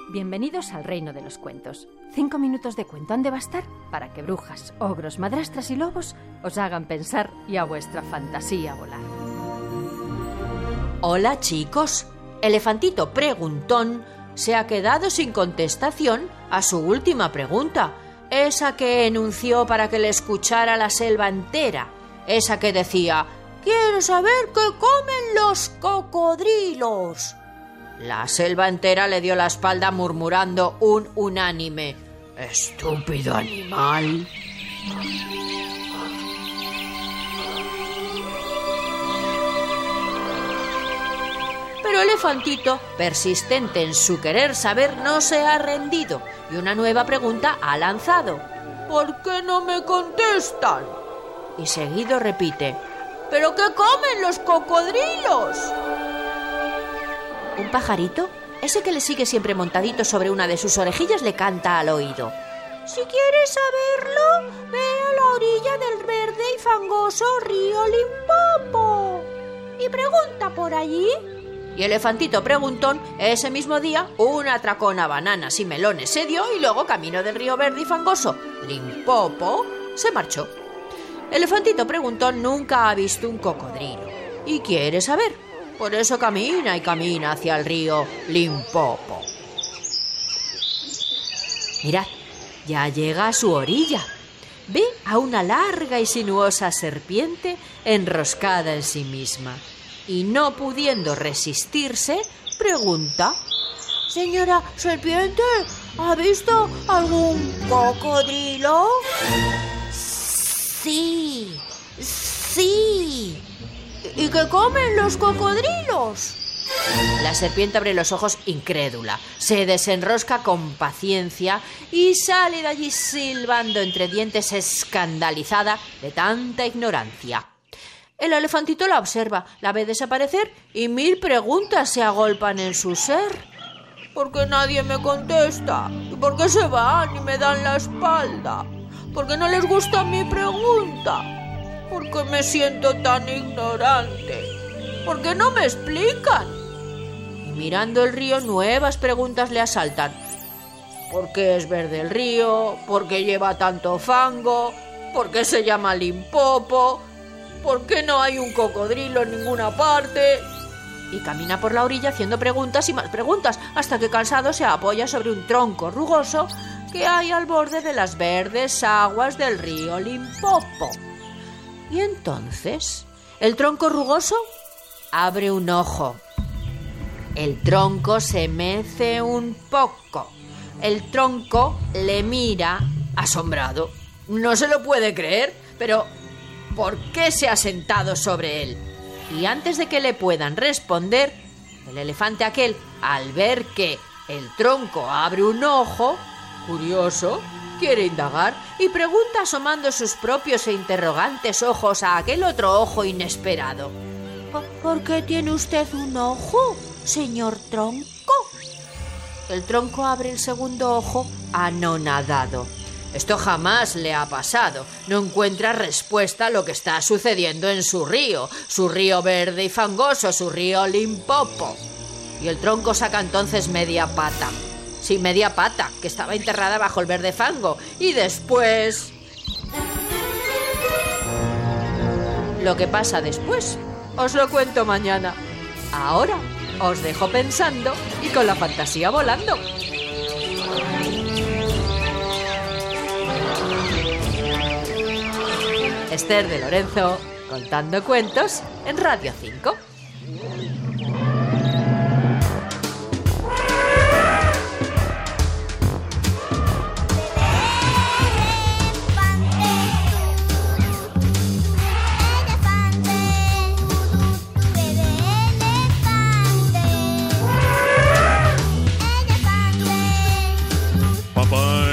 Bienvenidos al reino de los cuentos. 5 minutos de cuento han de bastar para que brujas, ogros, madrastras y lobos os hagan pensar y a vuestra fantasía volar. Hola chicos, Elefantito Preguntón se ha quedado sin contestación a su última pregunta, esa que enunció para que le escuchara la selva entera, esa que decía: «Quiero saber qué comen los cocodrilos». La selva entera le dio la espalda murmurando un unánime: «¡Estúpido animal!». Pero Elefantito, persistente en su querer saber, no se ha rendido y una nueva pregunta ha lanzado: «¿Por qué no me contestan?». Y seguido repite: «¿Pero qué comen los cocodrilos?». Un pajarito, ese que le sigue siempre montadito sobre una de sus orejillas, le canta al oído: «Si quieres saberlo, ve a la orilla del verde y fangoso río Limpopo y pregunta por allí». Y Elefantito Preguntón, ese mismo día, un atracón a bananas y melones se dio y luego, camino del río verde y fangoso Limpopo, se marchó. Elefantito Preguntón nunca ha visto un cocodrilo y quiere saber. Por eso camina y camina hacia el río Limpopo. Mirad, ya llega a su orilla. Ve a una larga y sinuosa serpiente enroscada en sí misma. Y no pudiendo resistirse, pregunta: «Señora serpiente, ¿ha visto algún cocodrilo?». «Sí, sí». «¿Y qué comen los cocodrilos?». La serpiente abre los ojos incrédula, se desenrosca con paciencia y sale de allí silbando entre dientes, escandalizada de tanta ignorancia. El elefantito la observa, la ve desaparecer y 1000 preguntas se agolpan en su ser. ¿Por qué nadie me contesta? ¿Y por qué se van y me dan la espalda? ¿Por qué no les gusta mi pregunta? ¿Por qué me siento tan ignorante? ¿Por qué no me explican?». Y mirando el río, nuevas preguntas le asaltan. ¿Por qué es verde el río? ¿Por qué lleva tanto fango? ¿Por qué se llama Limpopo? ¿Por qué no hay un cocodrilo en ninguna parte? Y camina por la orilla haciendo preguntas y más preguntas, hasta que cansado se apoya sobre un tronco rugoso que hay al borde de las verdes aguas del río Limpopo. Y entonces el tronco rugoso abre un ojo. El tronco se mece un poco. El tronco le mira asombrado. No se lo puede creer, pero ¿por qué se ha sentado sobre él? Y antes de que le puedan responder, el elefante aquel, al ver que el tronco abre un ojo, curioso, quiere indagar y pregunta asomando sus propios e interrogantes ojos a aquel otro ojo inesperado: «¿Por qué tiene usted un ojo, señor tronco?». El tronco abre el segundo ojo anonadado. Esto jamás le ha pasado. No encuentra respuesta a lo que está sucediendo en su río verde y fangoso, su río Limpopo. Y el tronco saca entonces media pata. Sí, media pata, que estaba enterrada bajo el verde fango. Y después... Lo que pasa después os lo cuento mañana. Ahora os dejo pensando y con la fantasía volando. Esther de Lorenzo, contando cuentos en Radio 5. Papá